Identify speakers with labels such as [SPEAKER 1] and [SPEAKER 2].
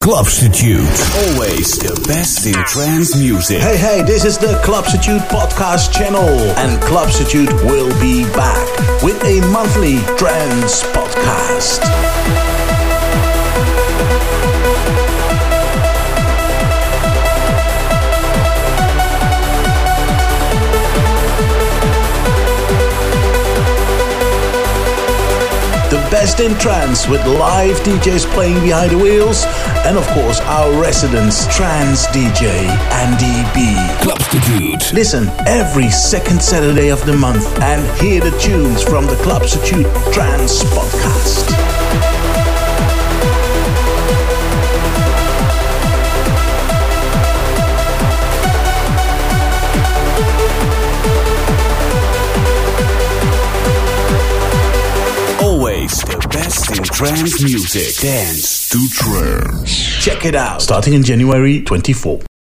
[SPEAKER 1] Clubstitute. Always the best in trance music.
[SPEAKER 2] Hey, this is the Clubstitute podcast channel, and Clubstitute will be back with a monthly trance podcast. The best in trance with live DJs playing behind the wheels, and of course our resident trance DJ Andy B.
[SPEAKER 1] Clubstitute.
[SPEAKER 2] Listen every second Saturday of the month and hear the tunes from the Clubstitute Trance Podcast.
[SPEAKER 1] The best in trance music. Dance to trance.
[SPEAKER 2] Check it out. Starting in January 24.